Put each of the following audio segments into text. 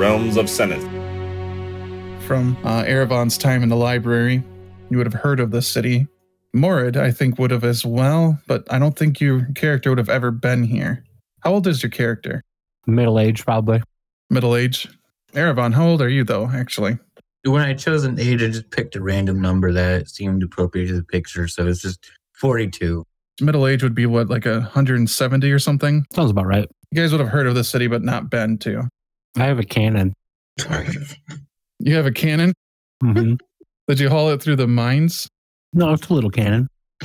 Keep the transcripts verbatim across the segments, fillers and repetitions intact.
realms of Seneth. From uh, Erebon's time in the library, you would have heard of this city. Morid, I think, would have as well, but I don't think your character would have ever been here. How old is your character? Middle age, probably. Middle age. Erebon, how old are you, though, actually? When I chose an age, I just picked a random number that seemed appropriate to the picture, so it's just forty-two. Middle age would be, what, like a one hundred seventy or something? Sounds about right. You guys would have heard of this city, but not been to. I have a cannon. You have a cannon? Mm-hmm. Did you haul it through the mines? No, it's a little cannon.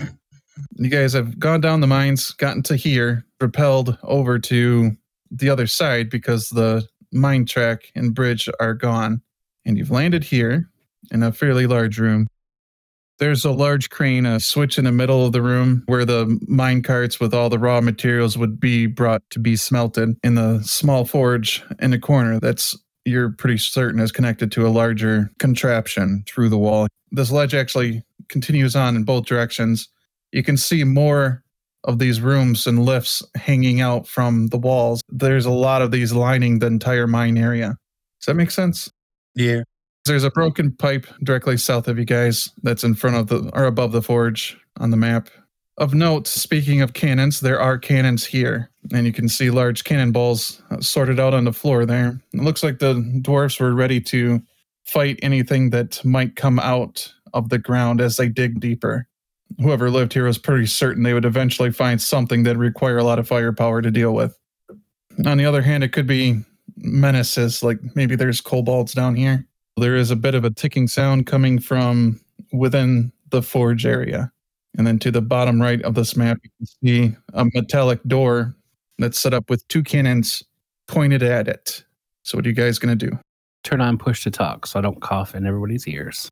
You guys have gone down the mines, gotten to here, propelled over to the other side because the mine track and bridge are gone. And you've landed here in a fairly large room. There's a large crane, a switch in the middle of the room where the mine carts with all the raw materials would be brought to be smelted in the small forge in the corner that's, you're pretty certain, is connected to a larger contraption through the wall. This ledge actually continues on in both directions. You can see more of these rooms and lifts hanging out from the walls. There's a lot of these lining the entire mine area. Does that make sense? Yeah. There's a broken pipe directly south of you guys that's in front of the, or above the forge on the map. Of note, speaking of cannons, there are cannons here, and you can see large cannonballs sorted out on the floor there. It looks like the dwarves were ready to fight anything that might come out of the ground as they dig deeper. Whoever lived here was pretty certain they would eventually find something that require a lot of firepower to deal with. On the other hand, it could be menaces, like maybe there's kobolds down here. There is a bit of a ticking sound coming from within the forge area. And then to the bottom right of this map, you can see a metallic door that's set up with two cannons pointed at it. So what are you guys going to do? Turn on push to talk so I don't cough in everybody's ears.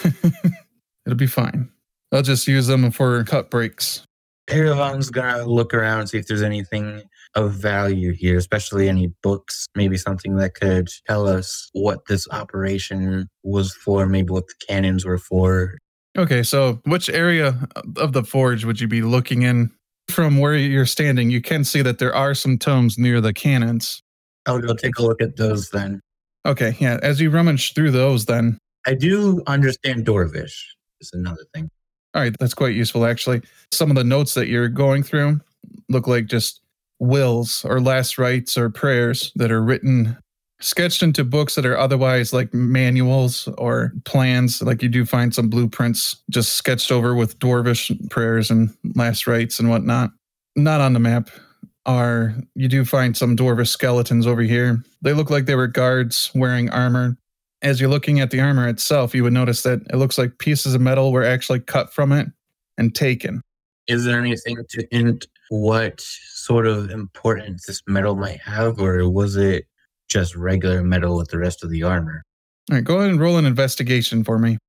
It'll be fine. I'll just use them for cut breaks. Erebon's gonna look around and see if there's anything of value here, especially any books, maybe something that could tell us what this operation was for, maybe what the cannons were for. Okay, so which area of the forge would you be looking in? From where you're standing, you can see that there are some tomes near the cannons. I'll go take a look at those then. Okay, yeah, as you rummage through those then. I do understand Dwarvish, is another thing. All right, that's quite useful, actually. Some of the notes that you're going through look like just wills or last rites or prayers that are written, sketched into books that are otherwise like manuals or plans. Like you do find some blueprints just sketched over with Dwarvish prayers and last rites and whatnot. Not on the map are, you do find some Dwarvish skeletons over here. They look like they were guards wearing armor. As you're looking at the armor itself, you would notice that it looks like pieces of metal were actually cut from it and taken. Is there anything to hint what sort of importance this metal might have, or was it just regular metal with the rest of the armor? All right, go ahead and roll an investigation for me.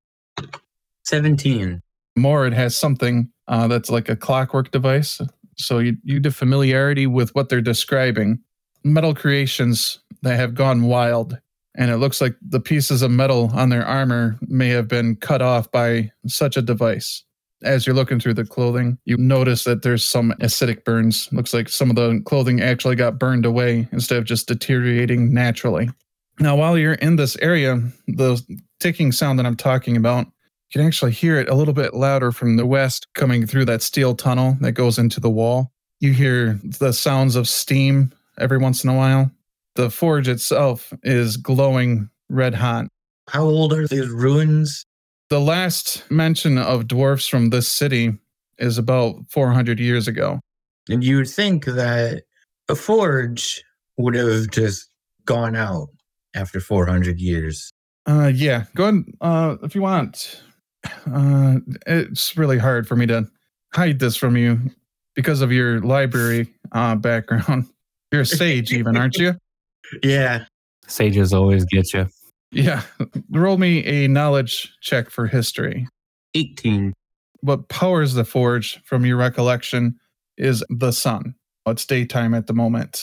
seventeen. Morid has something uh, that's like a clockwork device. So you, you do familiarity with what they're describing. Metal creations that have gone wild. And it looks like the pieces of metal on their armor may have been cut off by such a device. As you're looking through the clothing, you notice that there's some acidic burns. Looks like some of the clothing actually got burned away instead of just deteriorating naturally. Now, while you're in this area, the ticking sound that I'm talking about, you can actually hear it a little bit louder from the west coming through that steel tunnel that goes into the wall. You hear the sounds of steam every once in a while. The forge itself is glowing red hot. How old are these ruins? The last mention of dwarfs from this city is about four hundred years ago. And you would think that a forge would have just gone out after four hundred years. Uh, yeah, go ahead. Uh, if you want. Uh, it's really hard for me to hide this from you because of your library uh, background. You're a sage even, aren't you? Yeah. Sages always get you. Yeah. Roll me a knowledge check for history. eighteen. What powers the forge, from your recollection, is the sun. It's daytime at the moment.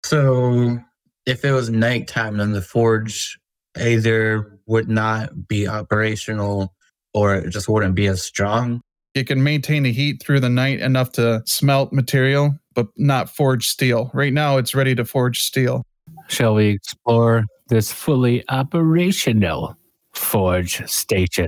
So if it was nighttime, then the forge either would not be operational or it just wouldn't be as strong. It can maintain the heat through the night enough to smelt material, but not forge steel. Right now, it's ready to forge steel. Shall we explore this fully operational forge station.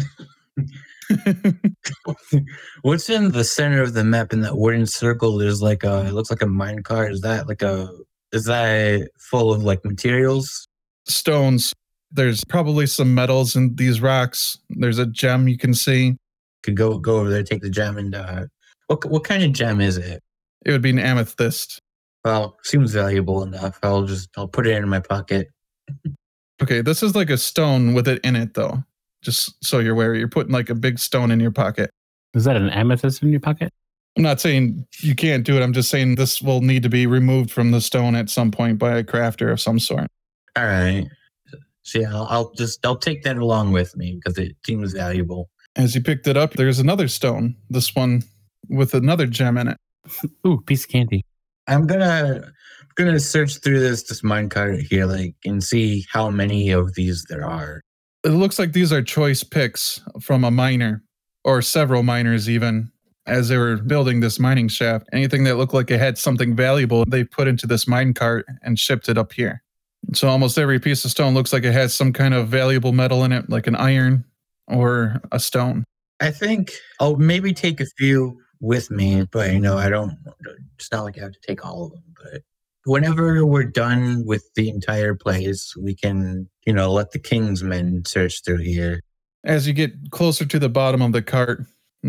What's in the center of the map in that wooden circle? There's like a, it looks like a mine cart. Is that like a, is that full of like materials? Stones. There's probably some metals in these rocks. There's a gem you can see. Could go go over there, take the gem, and uh, what what kind of gem is it? It would be an amethyst. Well, seems valuable enough. I'll just I'll put it in my pocket. Okay, this is like a stone with it in it, though. Just so you're aware, you're putting like a big stone in your pocket. Is that an amethyst in your pocket? I'm not saying you can't do it. I'm just saying this will need to be removed from the stone at some point by a crafter of some sort. All right. So yeah, I'll, I'll just I'll take that along with me because it seems valuable. As you picked it up, there's another stone. This one with another gem in it. Ooh, piece of candy. I'm gonna gonna search through this this minecart here, like, and see how many of these there are. It looks like these are choice picks from a miner, or several miners even, as they were building this mining shaft. Anything that looked like it had something valuable, they put into this minecart and shipped it up here. So almost every piece of stone looks like it has some kind of valuable metal in it, like an iron or a stone. I think I'll maybe take a few with me, but you know, I don't. It's not like I have to take all of them. But whenever we're done with the entire place, we can, you know, let the King's men search through here. As you get closer to the bottom of the cart,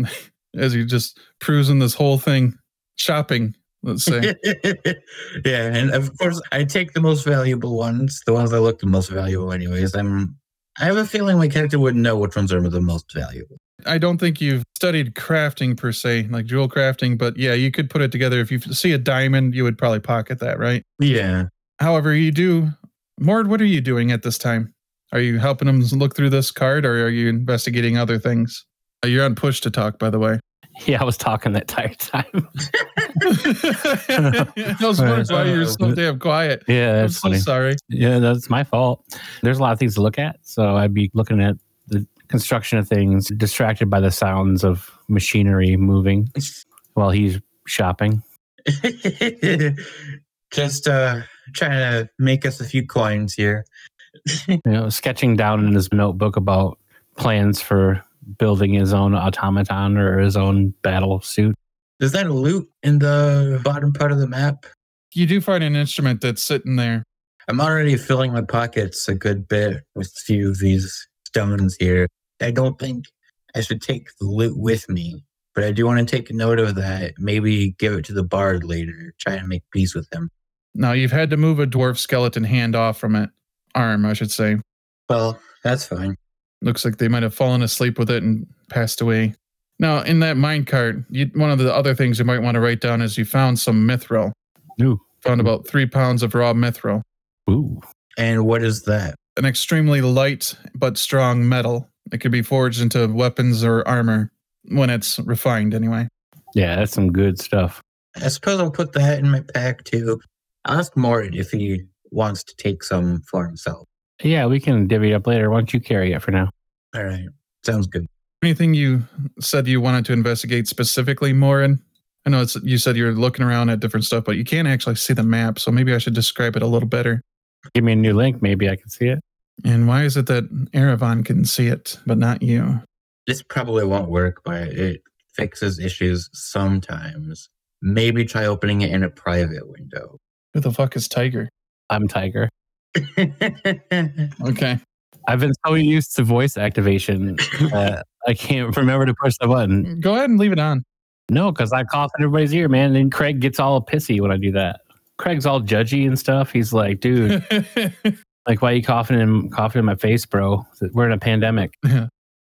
as you're just cruising this whole thing, shopping, let's say. Yeah, and of course, I take the most valuable ones, the ones that look the most valuable, anyways. I'm. I have a feeling my character wouldn't know which ones are the most valuable. I don't think you've studied crafting per se, like jewel crafting, but yeah, you could put it together. If you see a diamond, you would probably pocket that, right? Yeah. However, you do. Mord, what are you doing at this time? Are you helping them look through this card, or are you investigating other things? You're on push to talk, by the way. Yeah, I was talking that entire time. I was wondering why you're so damn quiet. Yeah, I'm that's so funny. sorry. Yeah, that's my fault. There's a lot of things to look at, so I'd be looking at the construction of things, distracted by the sounds of machinery moving while he's shopping. Just uh, trying to make us a few coins here. You know, sketching down in his notebook about plans for building his own automaton or his own battle suit. Is that a loot in the bottom part of the map? You do find an instrument that's sitting there. I'm already filling my pockets a good bit with a few of these stones here. I don't think I should take the loot with me, but I do want to take a note of that. Maybe give it to the bard later. Try and make peace with him. Now, you've had to move a dwarf skeleton hand off from it. Arm, I should say. Well, that's fine. Looks like they might have fallen asleep with it and passed away. Now, in that minecart, one of the other things you might want to write down is you found some mithril. Ooh. Found about three pounds of raw mithril. Ooh. And what is that? An extremely light but strong metal. It could be forged into weapons or armor when it's refined, anyway. Yeah, that's some good stuff. I suppose I'll put that in my pack, too. I'll ask Mord if he wants to take some for himself. Yeah, we can divvy it up later. Why don't you carry it for now? All right. Sounds good. Anything you said you wanted to investigate specifically, Morin? I know it's, you said you're looking around at different stuff, but you can't actually see the map, so maybe I should describe it a little better. Give me a new link. Maybe I can see it. And why is it that Erevan can see it, but not you? This probably won't work, but it fixes issues sometimes. Maybe try opening it in a private window. Who the fuck is Tiger? I'm Tiger. Okay. I've been so used to voice activation that I can't remember to push the button. Go ahead and leave it on. No, because I cough in everybody's ear, man. And Craig gets all pissy when I do that. Craig's all judgy and stuff. He's like, dude, like, why are you coughing in, coughing in my face, bro? We're in a pandemic. Yeah.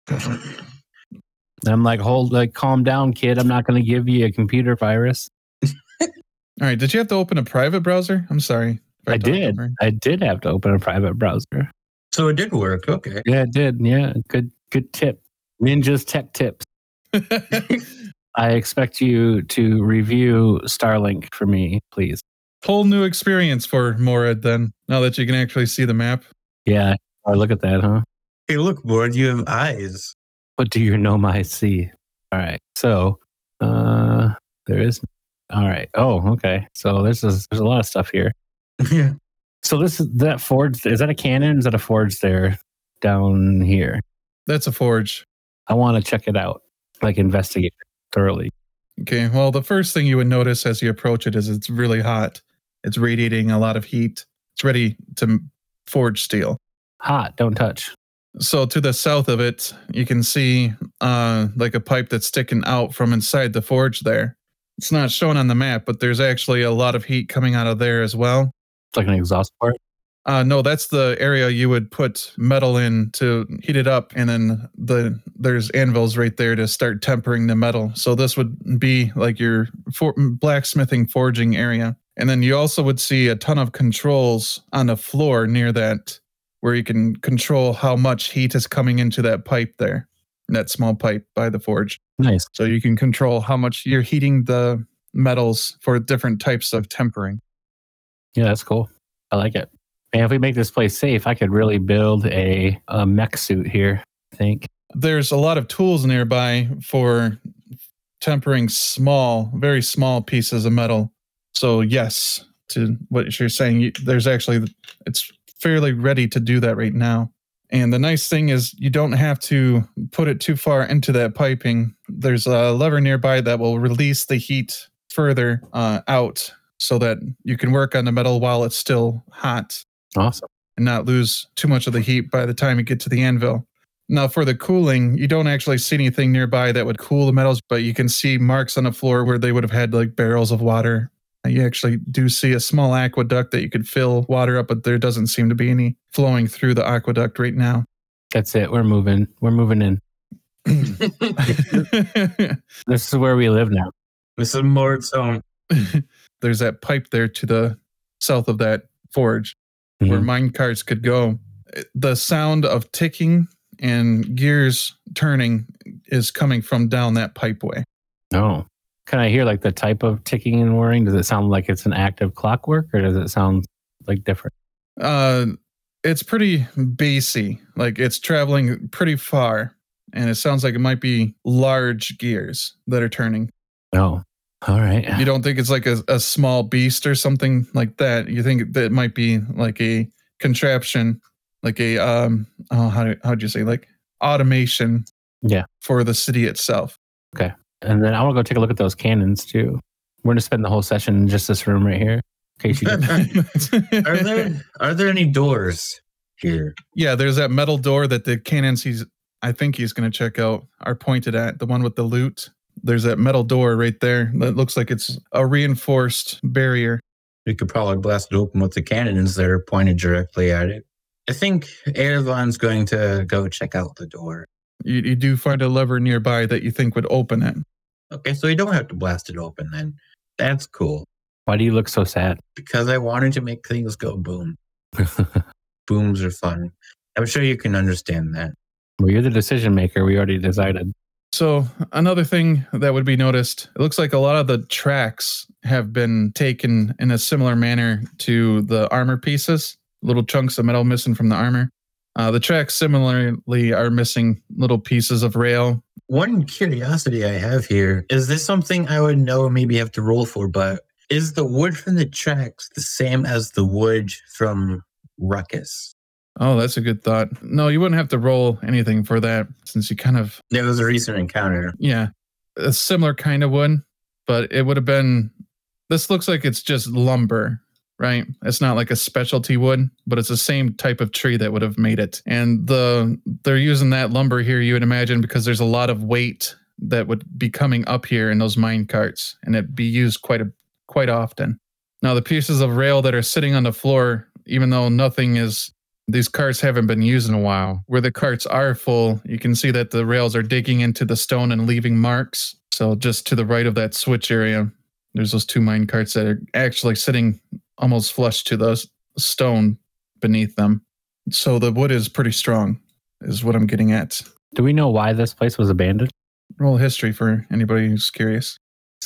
I'm like, hold, like, calm down, kid. I'm not going to give you a computer virus. All right. Did you have to open a private browser? I'm sorry. I did. Over. I did have to open a private browser. So it did work. Okay. Yeah, it did. Yeah. Good, good tip. Ninja's tech tips. I expect you to review Starlink for me, please. Whole new experience for Morad then, now that you can actually see the map. Yeah. Oh, look at that, huh? Hey, look, Mord, you have eyes. What do your nomi see? All right. So, uh, there is. All right. Oh, okay. So there's a, there's a lot of stuff here. Yeah. So this is that forge. Is that a cannon? Is that a forge there down here? That's a forge. I want to check it out, like investigate it thoroughly. Okay, well, the first thing you would notice as you approach it is it's really hot. It's radiating a lot of heat. It's ready to forge steel. Hot, don't touch. So to the south of it, you can see uh, like a pipe that's sticking out from inside the forge there. It's not shown on the map, but there's actually a lot of heat coming out of there as well. It's like an exhaust port? Uh, no, that's the area you would put metal in to heat it up, and then the there's anvils right there to start tempering the metal. So this would be like your for, blacksmithing forging area. And then you also would see a ton of controls on the floor near that, where you can control how much heat is coming into that pipe there, that small pipe by the forge. Nice. So you can control how much you're heating the metals for different types of tempering. Yeah, that's cool. I like it. And if we make this place safe, I could really build a, a mech suit here, I think. There's a lot of tools nearby for tempering small, very small pieces of metal. So yes, to what you're saying, you, there's actually, it's fairly ready to do that right now. And the nice thing is you don't have to put it too far into that piping. There's a lever nearby that will release the heat further uh, out so that you can work on the metal while it's still hot. Awesome. And not lose too much of the heat by the time you get to the anvil. Now for the cooling, you don't actually see anything nearby that would cool the metals, but you can see marks on the floor where they would have had like barrels of water. You actually do see a small aqueduct that you could fill water up, but there doesn't seem to be any flowing through the aqueduct right now. That's it. We're moving. We're moving in. This is where we live now. This is Mord's home. There's that pipe there to the south of that forge. Mm-hmm. Where mine carts could go. The sound of ticking and gears turning is coming from down that pipeway. Oh. Can I hear like the type of ticking and whirring? Does it sound like it's an active clockwork, or does it sound like different? Uh, it's pretty bassy. Like it's traveling pretty far, and it sounds like it might be large gears that are turning. Oh. All right. You don't think it's like a, a small beast or something like that. You think that it might be like a contraption, like a, um, oh, how do, how'd you say, like automation yeah, for the city itself. Okay. And then I want to go take a look at those cannons too. We're going to spend the whole session in just this room right here. In case you didn't. Are there, are there any doors here? Yeah, there's that metal door that the cannons he's, I think he's going to check out are pointed at, the one with the loot. There's that metal door right there that looks like it's a reinforced barrier. You could probably blast it open with the cannons that are pointed directly at it. I think Ervan's going to go check out the door. You, you do find a lever nearby that you think would open it. Okay, so you don't have to blast it open then. That's cool. Why do you look so sad? Because I wanted to make things go boom. Booms are fun. I'm sure you can understand that. Well, you're the decision maker. We already decided. So another thing that would be noticed, it looks like a lot of the tracks have been taken in a similar manner to the armor pieces, little chunks of metal missing from the armor. Uh, the tracks similarly are missing little pieces of rail. One curiosity I have here, is this something I would know and maybe have to roll for, but is the wood from the tracks the same as the wood from Ruckus? Oh, that's a good thought. No, you wouldn't have to roll anything for that since you kind of... It was a recent encounter. Yeah, a similar kind of wood, but it would have been... This looks like it's just lumber, right? It's not like a specialty wood, but it's the same type of tree that would have made it. And the they're using that lumber here, you would imagine, because there's a lot of weight that would be coming up here in those mine carts, and it'd be used quite a quite often. Now, the pieces of rail that are sitting on the floor, even though nothing is... These carts haven't been used in a while. Where the carts are full, you can see that the rails are digging into the stone and leaving marks. So just to the right of that switch area, there's those two mine carts that are actually sitting almost flush to the stone beneath them. So the wood is pretty strong, is what I'm getting at. Do we know why this place was abandoned? Roll history for anybody who's curious.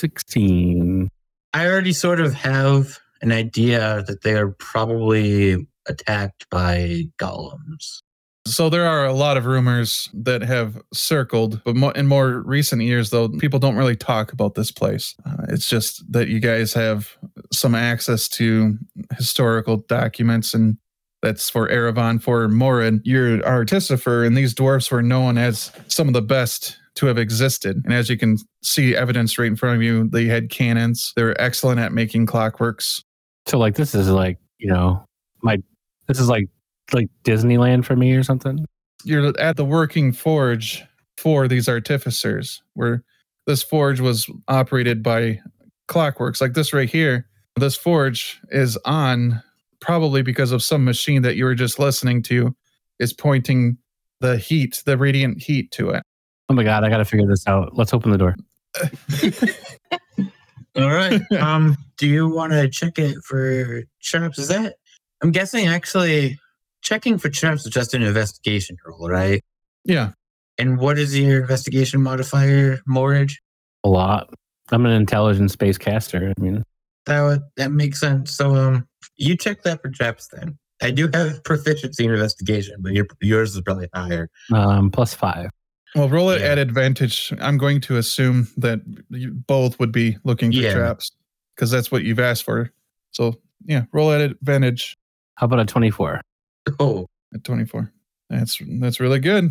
sixteen. I already sort of have an idea that they are probably attacked by golems. So there are a lot of rumors that have circled, but mo- in more recent years, though, people don't really talk about this place. Uh, it's just that you guys have some access to historical documents, and that's for Erevan. For Morin, you're Artificer, and these dwarfs were known as some of the best to have existed. And as you can see evidence right in front of you, they had cannons. They were excellent at making clockworks. So like this is like, you know, my this is like like Disneyland for me or something. You're at the working forge for these artificers, where this forge was operated by clockworks like this right here. This forge is on probably because of some machine that you were just listening to is pointing the heat, the radiant heat to it. Oh my God, I got to figure this out. Let's open the door. All right. Um, do you want to check it for traps? Is that, I'm guessing actually checking for traps is just an investigation roll, right? Yeah. And what is your investigation modifier, Morage? A lot. I'm an intelligent space caster. I mean, That would, that makes sense. So um, you check that for traps then. I do have proficiency in investigation, but your, yours is probably higher. um, plus five. Well, roll it Yeah. at advantage. I'm going to assume that you both would be looking for Yeah. traps because that's what you've asked for. So, yeah, roll at advantage How about a twenty-four? Oh. at twenty-four. That's that's really good.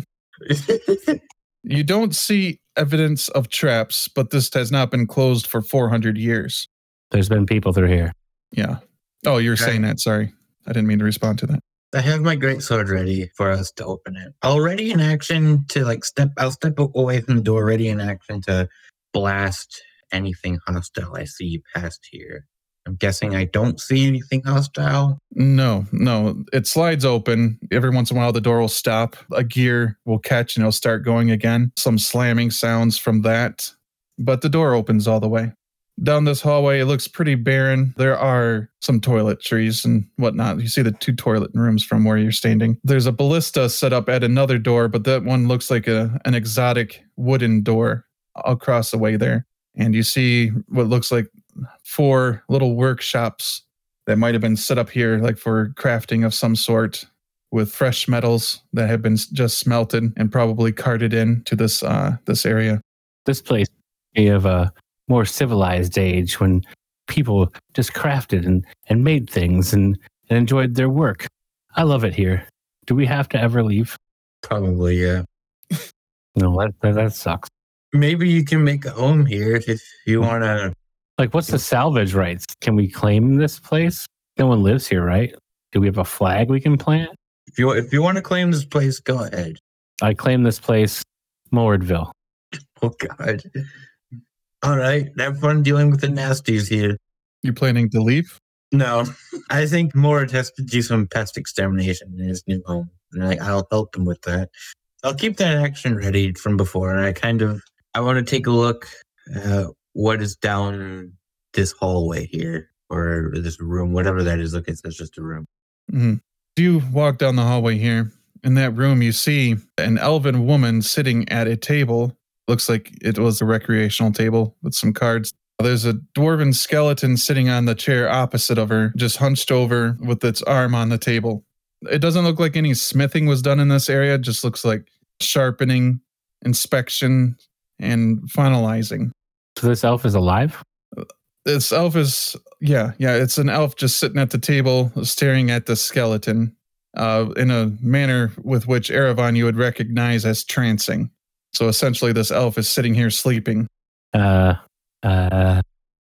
You don't see evidence of traps, but this has not been closed for four hundred years. There's been people through here. Yeah. Oh, you're Okay. saying that. Sorry. I didn't mean to respond to that. I have my great sword ready for us to open it. Already in action to like step, I'll step away from the door, ready in action to blast anything hostile I see past here. I'm guessing I don't see anything hostile. No, no. It slides open. Every once in a while, the door will stop. A gear will catch and it'll start going again. Some slamming sounds from that. But the door opens all the way. Down this hallway, it looks pretty barren. There are some toiletries and whatnot. You see the two toilet rooms from where you're standing. There's a ballista set up at another door, but that one looks like a, an exotic wooden door across the way there. And you see what looks like four little workshops that might have been set up here, like for crafting of some sort, with fresh metals that have been just smelted and probably carted in to this uh, this area. This place is of a more civilized age when people just crafted and, and made things and, and enjoyed their work. I love it here. Do we have to ever leave? Probably, yeah. No, that, that, that sucks. Maybe you can make a home here if you want to. Like, what's the salvage rights? Can we claim this place? No one lives here, right? Do we have a flag we can plant? If you if you want to claim this place, go ahead. I claim this place, Mordville. Oh God. All right, have fun dealing with the nasties here. You planning to leave? No, I think Mort has to do some pest extermination in his new home, and I, I'll help him with that. I'll keep that action ready from before, and I kind of I want to take a look at what is down this hallway here, or this room, whatever that is. Look, it's just a room. Mm-hmm. You walk down the hallway here. In that room, you see an elven woman sitting at a table. Looks like it was a recreational table with some cards. There's a dwarven skeleton sitting on the chair opposite of her, just hunched over with its arm on the table. It doesn't look like any smithing was done in this area. It just looks like sharpening, inspection, and finalizing. So this elf is alive? This elf is, yeah, yeah, it's an elf just sitting at the table, staring at the skeleton uh, in a manner with which Erevan you would recognize as trancing. So essentially, this elf is sitting here sleeping. Uh, uh,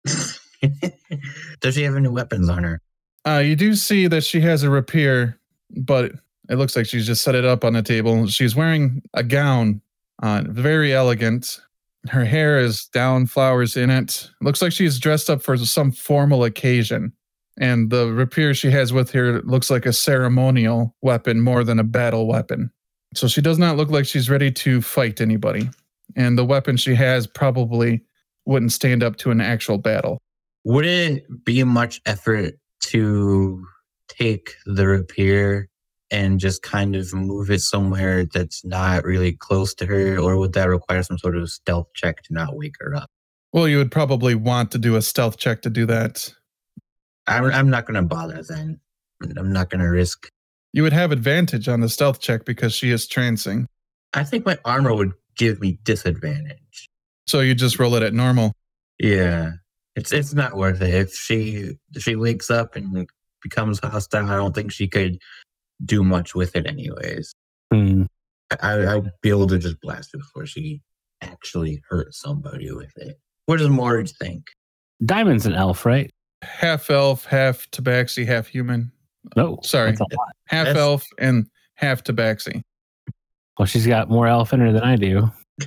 Does she have any weapons on her? Uh, you do see that she has a rapier, but it looks like she's just set it up on the table. She's wearing a gown, uh, very elegant. Her hair is down, flowers in it. Looks like she's dressed up for some formal occasion. And the rapier she has with her looks like a ceremonial weapon more than a battle weapon. So she does not look like she's ready to fight anybody. And the weapon she has probably wouldn't stand up to an actual battle. Would it be much effort to take the rapier and just kind of move it somewhere that's not really close to her, or would that require some sort of stealth check to not wake her up? Well, you would probably want to do a stealth check to do that. I'm, I'm not going to bother then. I'm not going to risk You would have advantage on the stealth check because she is trancing. I think my armor would give me disadvantage. So you just roll it at normal. Yeah. It's it's not worth it. If she if she wakes up and becomes hostile, I don't think she could do much with it anyways. Hmm. I I'd be able to just blast it before she actually hurt somebody with it. What does Morage think? Diamond's an elf, right? Half elf, half tabaxi, half human. No. Sorry. That's a lot. Half That's- elf and half tabaxi. Well, she's got more elf in her than I do.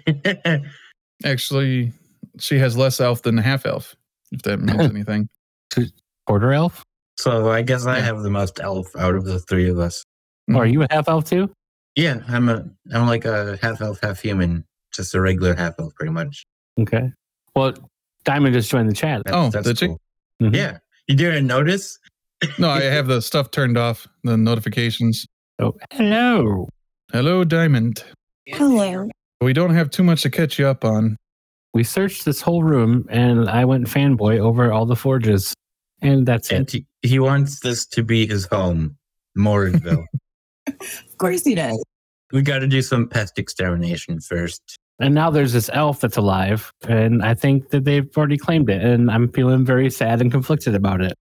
Actually, she has less elf than half elf, if that means anything. Quarter elf? So I guess I Yeah. have the most elf out of the three of us. Oh, are you a half elf too? Yeah, I'm a I'm like a half elf, half human, just a regular half elf, pretty much. Okay. Well, Diamond just joined the chat. Oh, did she? Mhm. Yeah, you didn't notice? No, I have the stuff turned off, the notifications. Oh, hello. Hello, Diamond. Hello. We don't have too much to catch you up on. We searched this whole room and I went fanboy over all the forges. And that's And it. he, he wants this to be his home, Morageville. Of course he does. We got to do some pest extermination first. And now there's this elf that's alive. And I think that they've already claimed it. And I'm feeling very sad and conflicted about it.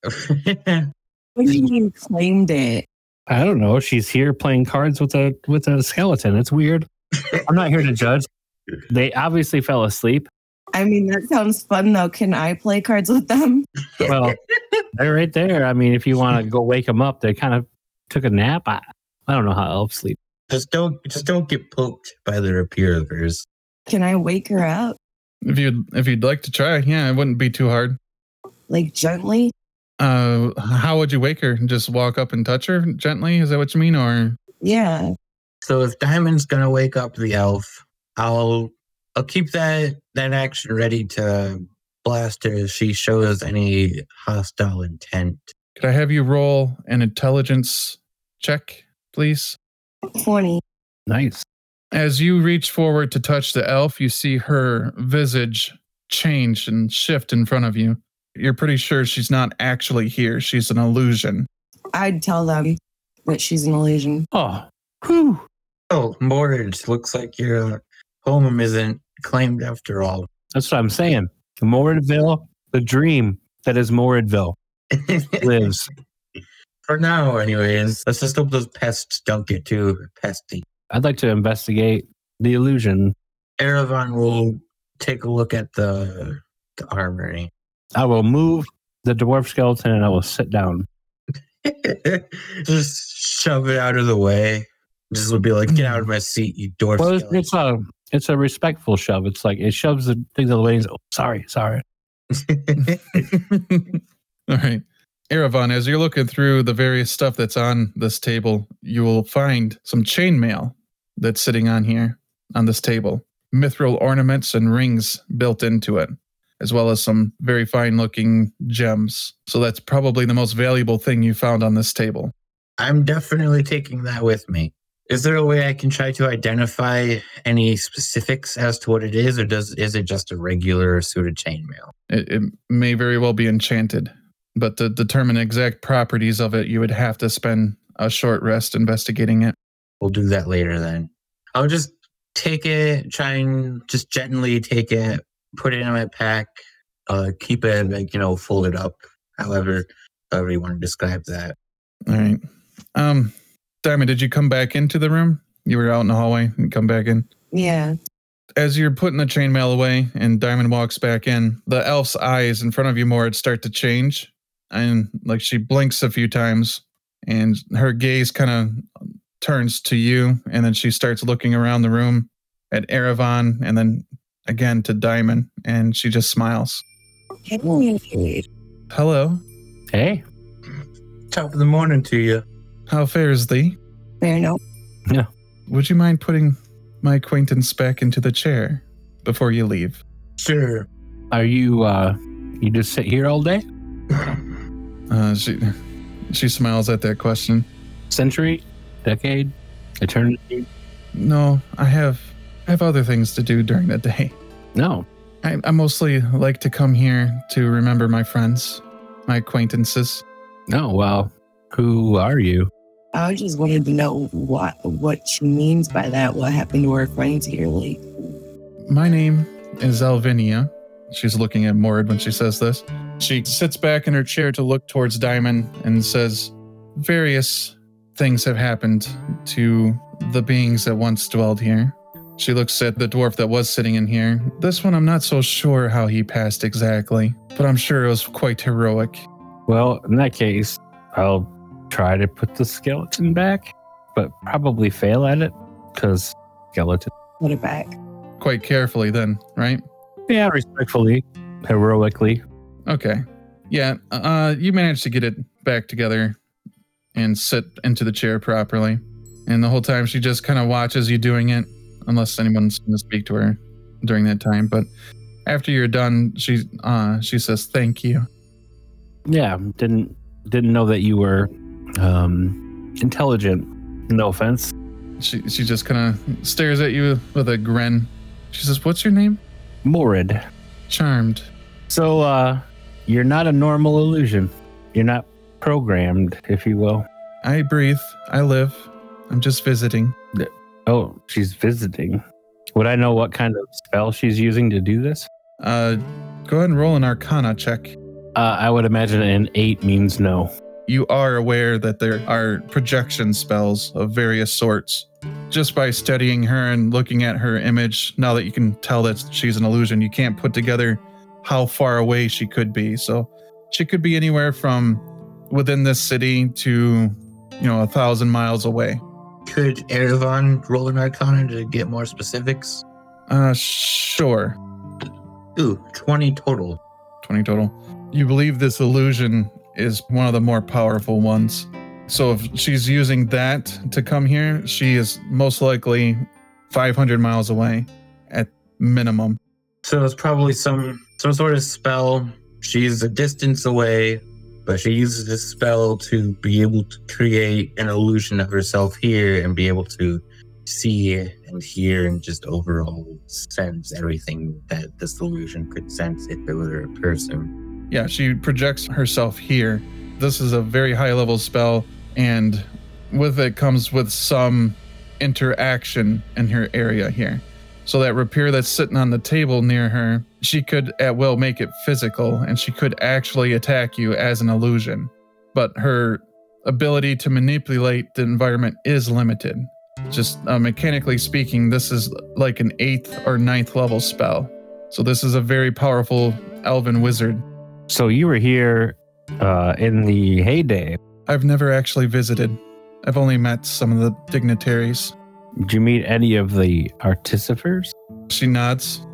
What do you mean claimed it? I don't know. She's here playing cards with a with a skeleton. It's weird. I'm not here to judge. They obviously fell asleep. I mean, that sounds fun though. Can I play cards with them? Well, they're right there. I mean, if you want to go wake them up, they kind of took a nap. I, I don't know how elves sleep. just don't just don't get poked by their appearers. Can I wake her up? If you'd if you'd like to try, yeah, it wouldn't be too hard. Like gently? Uh, how would you wake her? Just walk up and touch her gently? Is that what you mean? Or Yeah. So if Diamond's gonna wake up the elf, I'll I'll keep that that action ready to blast her if she shows any hostile intent. could I have you roll an intelligence check, please? twenty. Nice. As you reach forward to touch the elf, you see her visage change and shift in front of you. You're pretty sure she's not actually here. She's an illusion. I'd tell them that she's an illusion. Oh, whew. Oh, Morage, looks like your home isn't claimed after all. That's what I'm saying. Moradville, the dream that is Moradville, lives. For now, anyways. Let's just hope those pests don't get too pesty. I'd like to investigate the illusion. Erevan will take a look at the the armory. I will move the dwarf skeleton and I will sit down. Just shove it out of the way. Just would be like, get out of my seat, you dwarf. Well, it's, skeleton." it's a it's a respectful shove. It's like it shoves the thing out of the way. And says, oh, sorry, sorry. All right. Erevan, as you're looking through the various stuff that's on this table, you will find some chainmail that's sitting on here on this table. Mithril ornaments and rings built into it, as well as some very fine looking gems. So that's probably the most valuable thing you found on this table. I'm definitely taking that with me. Is there a way I can try to identify any specifics as to what it is, or does is it just a regular suited chainmail? It, it may very well be enchanted, but to determine exact properties of it, you would have to spend a short rest investigating it. We'll do that later then. I'll just take it, try and just gently take it, put it in my pack, uh, keep it, like, you know, folded up, however, however you want to describe that. All right. Um, Diamond, did you come back into the room? You were out in the hallway and come back in? Yeah. As you're putting the chainmail away and Diamond walks back in, the elf's eyes in front of you, Mord, start to change. And like she blinks a few times and her gaze kind of turns to you. And then she starts looking around the room at Erevan and then again to Diamond. And she just smiles. Hello. Hey, Top of the morning to you. How fares thee? Fair enough. Would you mind putting my acquaintance back into the chair before you leave? Sure. are you uh you just sit here all day? Uh, she she smiles at that question. Century, decade, eternity? No, I have I have other things to do during the day. No. I, I mostly like to come here to remember my friends, my acquaintances. No. Well, who are you? I just wanted to know what what she means by that. What happened to her friends here? Like, My name is Alvinia. She's looking at Mord when she says this. She sits back in her chair to look towards Diamond and says, various things have happened to the beings that once dwelled here. She looks at the dwarf that was sitting in here. This one, I'm not so sure how he passed exactly, but I'm sure it was quite heroic. Well, in that case, I'll try to put the skeleton back, but probably fail at it because skeleton. put it back. Quite carefully then, right? Yeah, respectfully, heroically. Okay. Yeah, uh, you managed to get it back together and sit into the chair properly. And the whole time she just kind of watches you doing it, unless anyone's going to speak to her during that time. But after you're done, she uh, she says, thank you. Yeah, didn't didn't know that you were um, intelligent. No offense. She, she just kind of stares at you with a grin. She says, what's your name? Morid. Charmed. So, uh, you're not a normal illusion. You're not programmed, if you will. I breathe. I live. I'm just visiting. Oh, she's visiting. Would I know what kind of spell she's using to do this? Uh, go ahead and roll an Arcana check. Uh, I would imagine an eight means no. You are aware that there are projection spells of various sorts. Just by studying her and looking at her image, now that you can tell that she's an illusion, you can't put together how far away she could be. So she could be anywhere from within this city to, you know, a thousand miles away. Could Erevan roll an Arcana to get more specifics? Uh, sure. Ooh, twenty total. twenty total. You believe this illusion is one of the more powerful ones. So if she's using that to come here, she is most likely five hundred miles away at minimum. So it's probably some some sort of spell. She's a distance away, but she uses this spell to be able to create an illusion of herself here and be able to see and hear and just overall sense everything that this illusion could sense if it were a person. Yeah, she projects herself here. This is a very high level spell, and with it comes with some interaction in her area here. So that rapier that's sitting on the table near her, she could at will make it physical, and she could actually attack you as an illusion. But her ability to manipulate the environment is limited. Just uh, mechanically speaking, this is like an eighth or ninth level spell. So this is a very powerful elven wizard. So you were here uh, in the heyday. I've never actually visited. I've only met some of the dignitaries. Did you meet any of the artificers? She nods.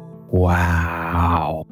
Wow.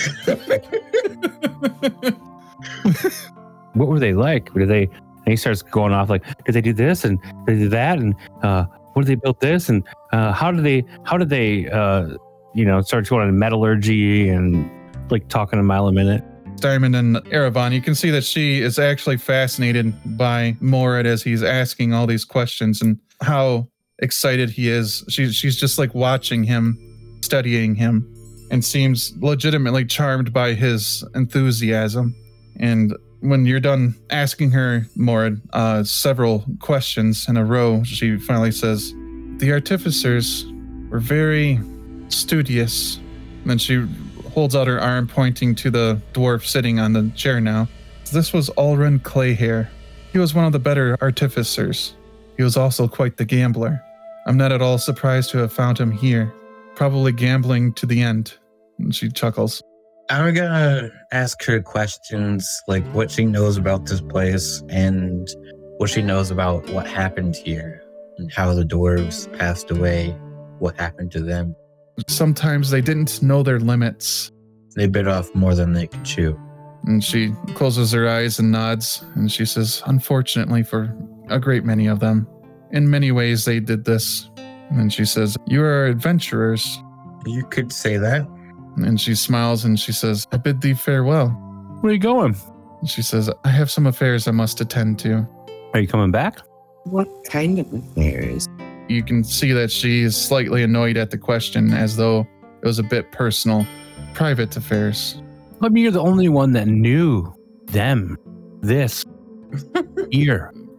What were they like? Were they? And he starts going off like, did they do this and did they do that and uh, what did they build this and uh, how did they? How did they? Uh, you know, start going on metallurgy and like talking a mile a minute. Diamond and Erevan, you can see that she is actually fascinated by Morid as he's asking all these questions and how excited he is. She, she's just like watching him, studying him, and seems legitimately charmed by his enthusiasm. And when you're done asking her, Morid, uh, several questions in a row, she finally says, the artificers were very studious. And then she holds out her arm, pointing to the dwarf sitting on the chair now. This was Ulrin Clayhair. He was one of the better artificers. He was also quite the gambler. I'm not at all surprised to have found him here, probably gambling to the end. And she chuckles. I'm gonna ask her questions like what she knows about this place and what she knows about what happened here and how the dwarves passed away, what happened to them. Sometimes they didn't know their limits. They bit off more than they could chew. And she closes her eyes and nods, and she says, unfortunately for a great many of them, in many ways they did this. And then she says, you are adventurers. You could say that. And she smiles and she says, I bid thee farewell. Where are you going? And she says, I have some affairs I must attend to. Are you coming back? What kind of affairs? You can see that she is slightly annoyed at the question, as though it was a bit personal. Private affairs. I mean, you're the only one that knew them. This. Here.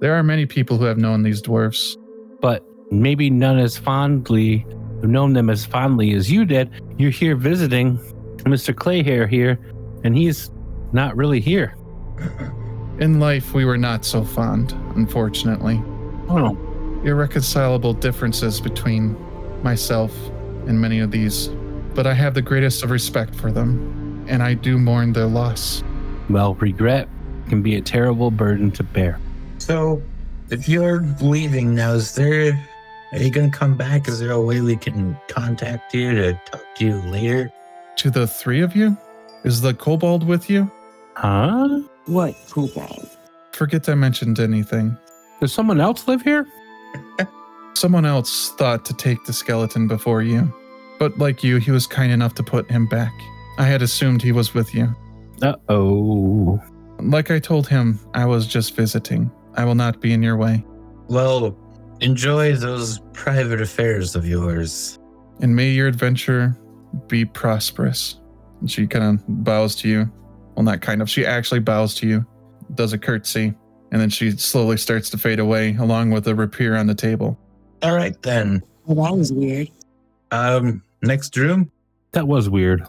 There are many people who have known these dwarfs. But maybe none as fondly, known them as fondly as you did. You're here visiting Mister Clayhair here, and he's not really here. In life, we were not so fond, unfortunately. Oh, Irreconcilable differences between myself and many of these, but I have the greatest of respect for them, and I do mourn their loss. well, regret can be a terrible burden to bear. So, if you're leaving now, is there, are you going to come back? Is there a way we can contact you to talk to you later? To the three of you? Is the kobold with you? Huh? What kobold? Forget I mentioned anything. Does someone else live here? Someone else thought to take the skeleton before you, but like you, he was kind enough to put him back. I had assumed he was with you. Uh-oh. Like I told him, I was just visiting. I will not be in your way. Well, enjoy those private affairs of yours. And may your adventure be prosperous. And she kind of bows to you. Well, not kind of. She actually bows to you, does a curtsy, and then she slowly starts to fade away along with a rapier on the table. All right, then. Well, that was weird. Um, next room. That was weird.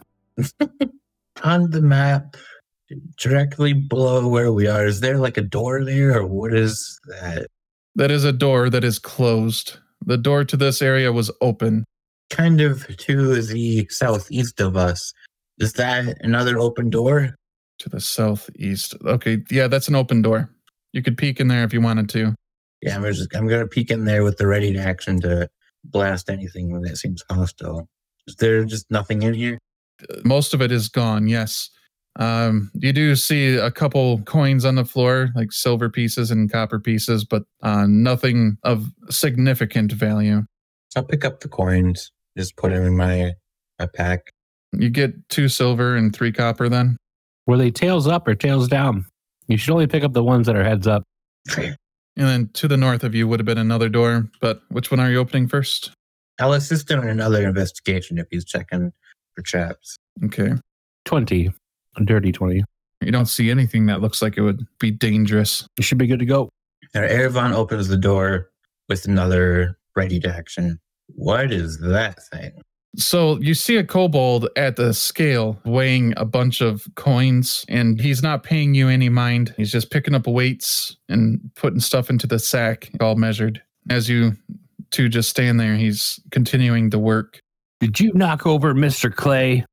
On the map, directly below where we are, is there like a door there, or what is that? That is a door that is closed. The door to this area was open. Kind of to the southeast of us. Is that another open door? To the southeast. Okay, yeah, that's an open door. You could peek in there if you wanted to. Yeah, I'm, just, I'm going to peek in there with the ready to action to blast anything that seems hostile. Is there just nothing in here? Most of it is gone, yes. Um, you do see a couple coins on the floor, like silver pieces and copper pieces, but uh, nothing of significant value. I'll pick up the coins, just put them in my, my pack. You get two silver and three copper then. Were they tails up or tails down? You should only pick up the ones that are heads up. And then to the north of you would have been another door, but which one are you opening first? I'll assist him in another investigation if he's checking for traps. Okay. twenty. A dirty twenty. You don't see anything that looks like it would be dangerous. You should be good to go. Now, Erevan opens the door with another ready to action. What is that thing? So you see a kobold at the scale weighing a bunch of coins, and he's not paying you any mind. He's just picking up weights and putting stuff into the sack, all measured. As you two just stand there, he's continuing to work. Did you knock over Mister Clay?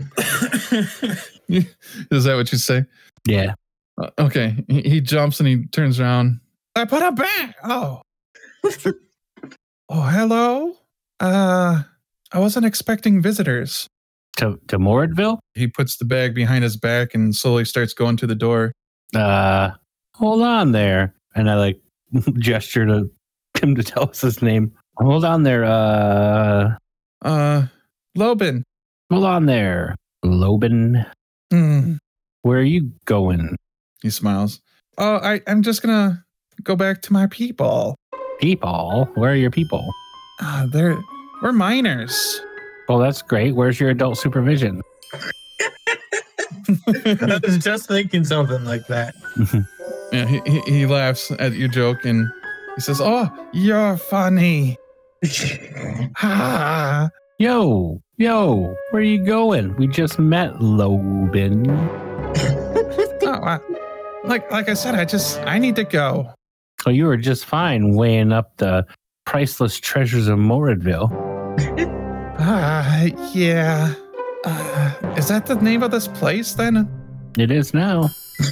Is that what you say? Yeah. Uh, okay. He, he jumps and he turns around. I put a back. Oh. Oh, hello. Uh, I wasn't expecting visitors. To to Moradville? He puts the bag behind his back and slowly starts going to the door. Uh, hold on there. And I like gesture to him to tell us his name. Hold on there. Uh, Uh, Lobin. hold on there. Lobin. Hmm. Where are you going? He smiles. Oh, I, I'm just gonna go back to my people. People? Where are your people? Uh, they're, we're miners. Well, that's great. Where's your adult supervision? I was just thinking something like that. Yeah, he, he, he laughs at your joke and he says, oh, you're funny. Ha. Yo, yo, where are you going? We just met, Lobin. Oh, uh, like, like I said, I just, I need to go. Oh, you were just fine weighing up the priceless treasures of Moradville. Ah, uh, yeah. Uh, is that the name of this place then? It is now.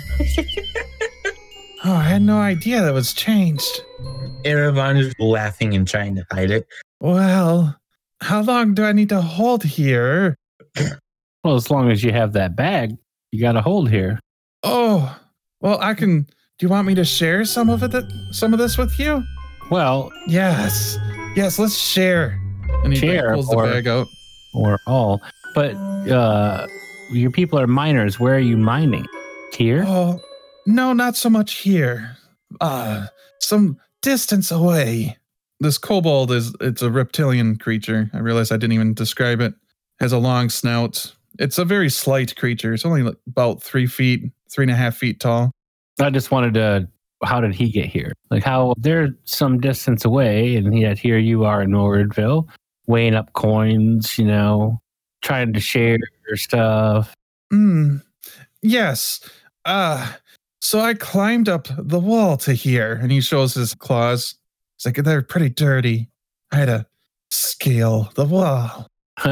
Oh, I had no idea that was changed. Erevan is laughing and trying to hide it. Well, how long do I need to hold here? Well, as long as you have that bag, you got to hold here. Oh, well, I can. Do you want me to share some of it? Some of this with you? Well, Yes, yes. Let's share. And he Share, pulls the or- bag out. or all. But uh, your people are miners. Where are you mining? Here? Oh, no, not so much here. Uh, some distance away. This kobold is, it's a reptilian creature. I realize I didn't even describe it. Has a long snout. It's a very slight creature. It's only like about three feet, three and a half feet tall. I just wanted to how did he get here? Like how they're some distance away, and yet here you are in Moradville, weighing up coins, you know, trying to share your stuff. Hmm. Yes. Uh, so I climbed up the wall to here, and he shows his claws. He's like, they're pretty dirty. I had to scale the wall.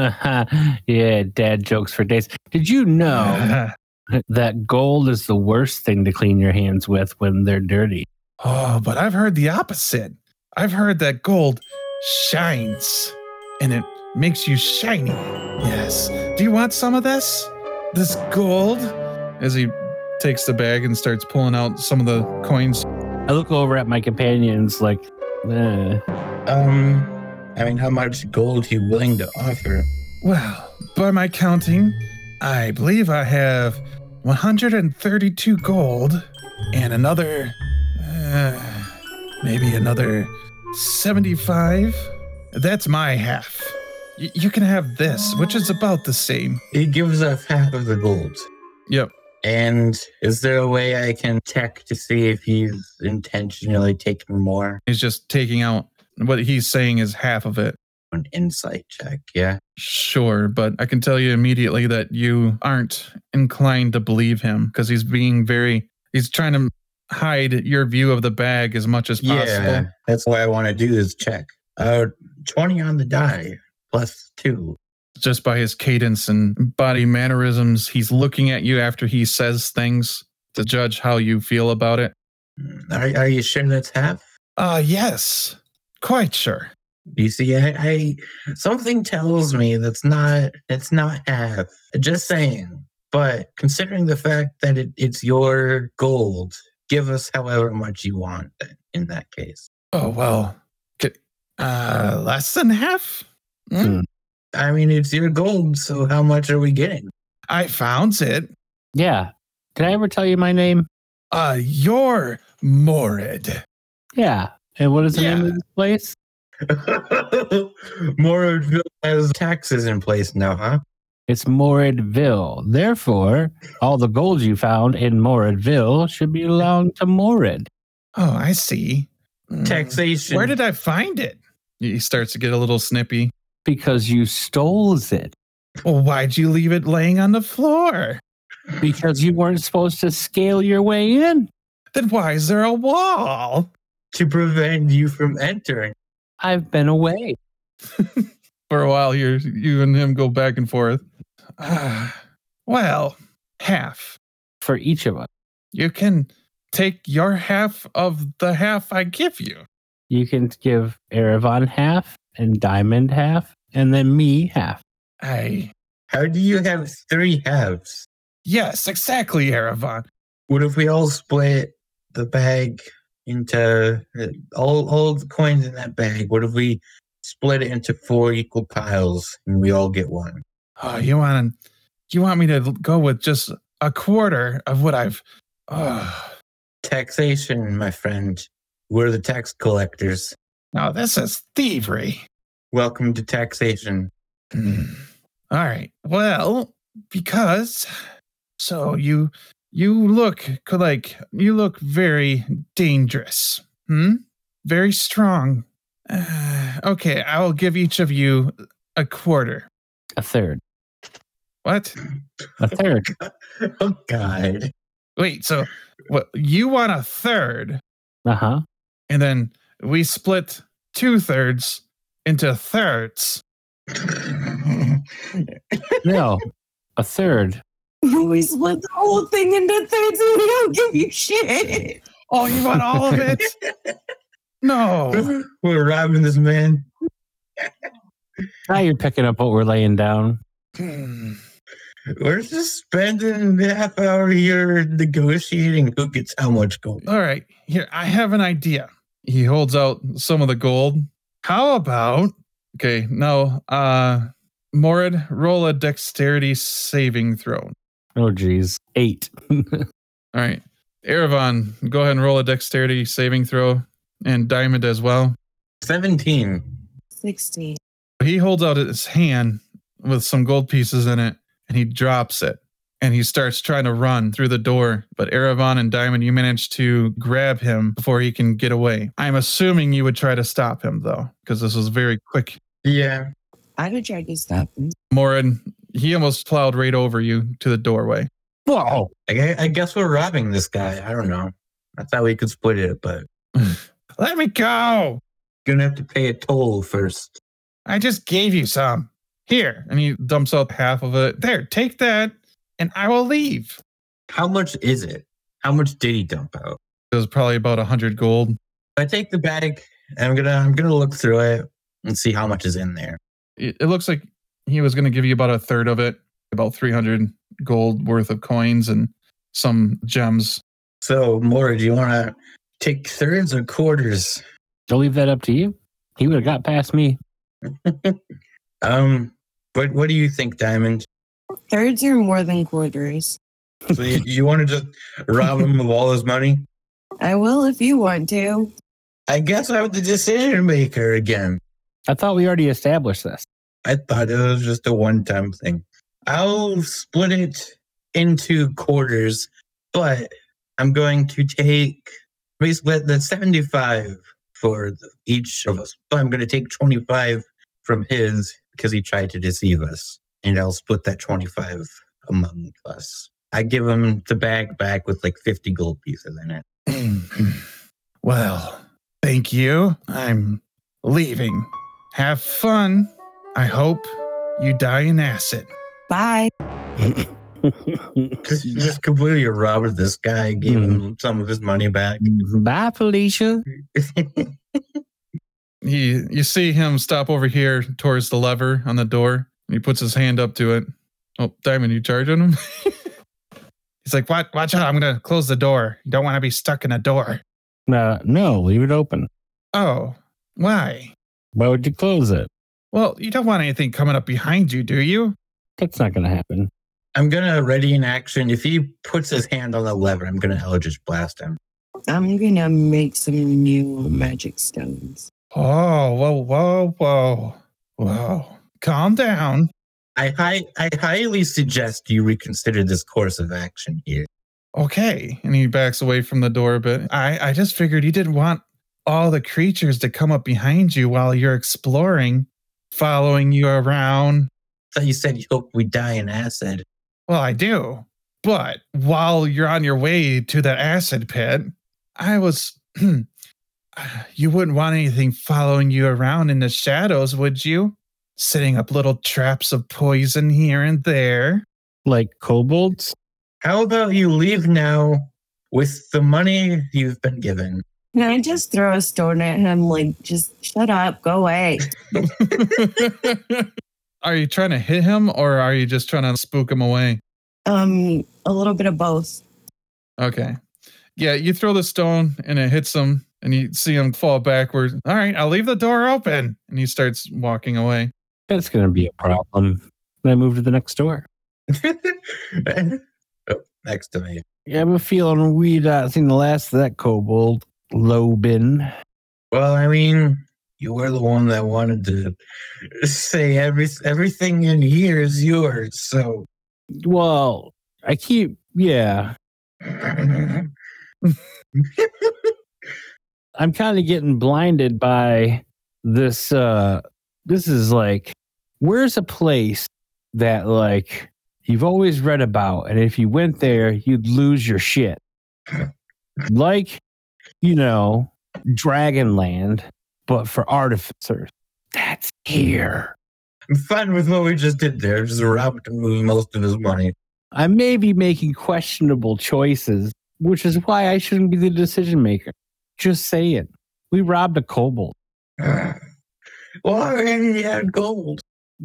Yeah, dad jokes for days. Did you know that gold is the worst thing to clean your hands with when they're dirty? Oh, but I've heard the opposite. I've heard that gold shines, and it makes you shiny. Yes. Do you want some of this? This gold? As he takes the bag and starts pulling out some of the coins. I look over at my companions like, eh. Um, I mean, how much gold are you willing to offer? Well, by my counting, I believe I have one hundred thirty-two gold and another, uh, maybe another seventy-five. That's my half. Y- you can have this, which is about the same. He gives us half of the gold. Yep. And is there a way I can check to see if he's intentionally taking more? He's just taking out what he's saying is half of it. An insight check, yeah. Sure, but I can tell you immediately that you aren't inclined to believe him because he's being very, he's trying to hide your view of the bag as much as possible. Yeah, that's what I want to do is check. Uh, twenty on the die, plus two. Just by his cadence and body mannerisms, he's looking at you after he says things to judge how you feel about it. Are, are you sure that's half? Uh, yes, quite sure. You see, I, I something tells me that's not it's not half. Just saying. But considering the fact that it, it's your gold, give us however much you want in that case. Oh, well, uh, less than half? Hmm. I mean, it's your gold, so how much are we getting? I found it. Yeah. Did I ever tell you my name? Uh, you're Morid. Yeah. And what is the Yeah. name of this place? Moradville has taxes in place now, huh? It's Moradville. Therefore, all the gold you found in Moradville should belong to Morid. Oh, I see. Mm. Taxation. Where did I find it? He starts to get a little snippy. Because you stole it. Well, why'd you leave it laying on the floor? Because you weren't supposed to scale your way in. Then why is there a wall? To prevent you from entering. I've been away. For a while here, you and him go back and forth. Uh, well, half. For each of us. You can take your half of the half I give you. You can give Erevan half and Diamond half and then me half. I... How do you have three halves? Yes, exactly, Erevan. What if we all split the bag into all all the coins in that bag? What if we split it into four equal piles and we all get one? Oh, you want to, you want me to go with just a quarter of what I've... Oh. Taxation, my friend. We're the tax collectors. Now, this is thievery. Welcome to taxation. Hmm. All right. Well, because... So you you look like you look very dangerous. Hmm? Very strong. Uh, okay, I will give each of you a quarter. A third. What? A third. Oh, God. Wait, so what? You want a third, Uh-huh. and then we split two thirds into thirds. No. A third. We split the whole thing into thirds and we don't give you shit. Oh, you want all of it? No. We're robbing this man. Now you're picking up what we're laying down. Hmm. We're just spending a half hour here negotiating who gets how much gold. All right, here, I have an idea. He holds out some of the gold. How about, okay, now, uh, Morid, roll a dexterity saving throw. Oh, geez. Eight. All right. Erevan, go ahead and roll a dexterity saving throw. And Diamond as well. seventeen. sixteen. He holds out his hand with some gold pieces in it, and he drops it. and he starts trying to run through the door. But Erevan and Diamond, you manage to grab him before he can get away. I'm assuming you would try to stop him, though, because this was very quick. Yeah. I would try to stop him. Morin, he almost plowed right over you to the doorway. Whoa. I, I guess we're robbing this guy. I don't know. I thought we could split it, but Let me go. gonna have to pay a toll first. I just gave you some. Here. And he dumps out half of it. There, take that, and I will leave. How much is it? How much did he dump out? It was probably about a hundred gold. I take the bag and I'm gonna I'm gonna look through it and see how much is in there. It, it looks like he was going to give you about a third of it, about three hundred gold worth of coins and some gems. So, Mora, do you want to take thirds or quarters? I'll leave that up to you. He would have got past me. um, what what do you think, Diamond? Thirds are more than quarters. So you, you want to just rob him of all his money? I will if you want to. I guess I'm the decision maker again. I thought we already established this. I thought it was just a one-time thing. I'll split it into quarters, but I'm going to take basically the seventy-five for each of us. But I'm going to take twenty-five from his because he tried to deceive us, and I'll split that twenty-five among us. I give him the bag back with like fifty gold pieces in it. Well, thank you. I'm leaving. Have fun. I hope you die in acid. Bye. Because you just completely robbed this guy, gave him some of his money back. Bye, Felicia. He, you see him stop over here towards the lever on the door. And he puts his hand up to it. Oh, Diamond, you charging him? He's like, "What? Watch out! I'm gonna close the door. You don't want to be stuck in a door." Uh, no, leave it open. Oh, why? Why would you close it? Well, you don't want anything coming up behind you, do you? That's not going to happen. I'm going to ready in action. If he puts his hand on the lever, I'm going to Eldritch Blast him. I'm gonna make some new magic stones. Oh, whoa, whoa, whoa, whoa! Calm down. I, hi- I highly suggest you reconsider this course of action here. Okay, and he backs away from the door a bit. I, I just figured you didn't want all the creatures to come up behind you while you're exploring, following you around. I thought you said you hope we die in acid. Well, I do. But while you're on your way to that acid pit, I was... you wouldn't want anything following you around in the shadows, would you? Setting up little traps of poison here and there. Like kobolds? How about you leave now with the money you've been given? Can I just throw a stone at him? Like, just shut up, go away. Are you trying to hit him or are you just trying to spook him away? Um, a little bit of both. Okay. Yeah, you throw the stone and it hits him and you see him fall backwards. All right, I'll leave the door open. And he starts walking away. That's going to be a problem. Then I move to the next door. Oh, next to me. I have a feeling we've not seen the last of that kobold, Lobin. Well, I mean, you were the one that wanted to say every everything in here is yours, so. Well, I keep, yeah. I'm kind of getting blinded by this. Uh, this is like, where's a place that like you've always read about, and if you went there, you'd lose your shit. Like, you know, Dragonland, but for artificers. That's here. I'm fine with what we just did there. Just robbed him of most of his money. I may be making questionable choices, which is why I shouldn't be the decision maker. Just saying. We robbed a kobold. Well, I mean, he had gold.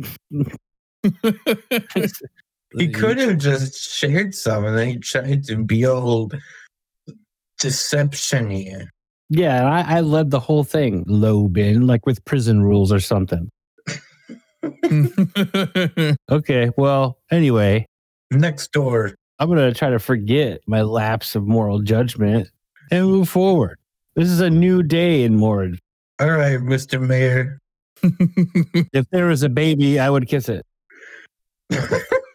He could have just shared some and then he tried to be old deception here. Yeah, I, I led the whole thing, Lobin, like with prison rules or something. Okay, well, anyway. Next door. I'm going to try to forget my lapse of moral judgment and move forward. This is a new day in Morrid. All right, Mister Mayor. If there was a baby, I would kiss it.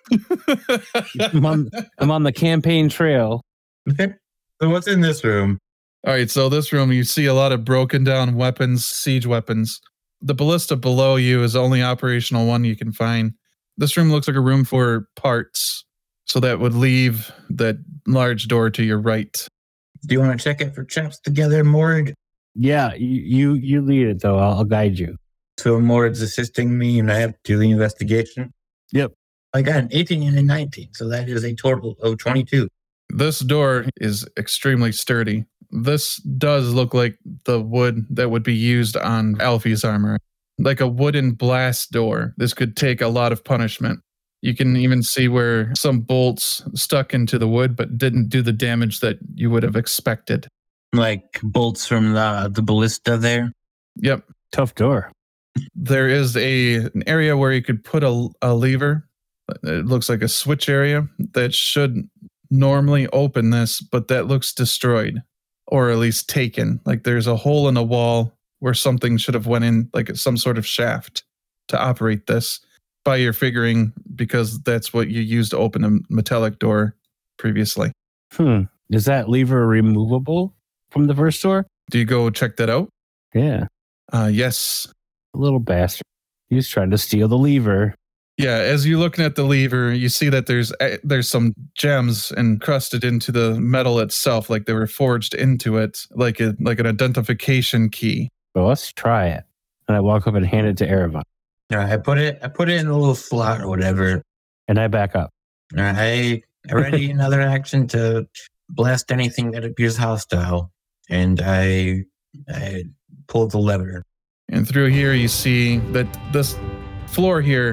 I'm on, I'm on the campaign trail. Okay. So what's in this room? All right, so this room, you see a lot of broken down weapons, siege weapons. The ballista below you is the only operational one you can find. This room looks like a room for parts, so that would leave that large door to your right. Do you want to check it for traps together, Mord? Yeah, you you, you lead it, though. I'll, I'll guide you. So Mord's assisting me, and I have to do the investigation? Yep. I got an eighteen and a nineteen, so that is a total of twenty-two. This door is extremely sturdy. This does look like the wood that would be used on Alfie's armor. Like a wooden blast door. This could take a lot of punishment. You can even see where some bolts stuck into the wood but didn't do the damage that you would have expected. Like bolts from the, the ballista there? Yep. Tough door. There is a an area where you could put a, a lever. It looks like a switch area that should normally open this, but that looks destroyed. Or at least taken. Like there's a hole in the wall where something should have went in, like some sort of shaft to operate this. By your figuring, because that's what you used to open a metallic door previously. Hmm. Is that lever removable from the first door? Do you go check that out? Yeah. Uh, yes. A little bastard. He's trying to steal the lever. Yeah, as you're looking at the lever, you see that there's there's some gems encrusted into the metal itself, like they were forged into it, like a like an identification key. Well, let's try it. And I walk up and hand it to Erevan. All right, I put it I put it in a little slot or whatever. And I back up. All right, I ready another action to blast anything that appears hostile. And I I pull the lever. And through here, you see that this floor here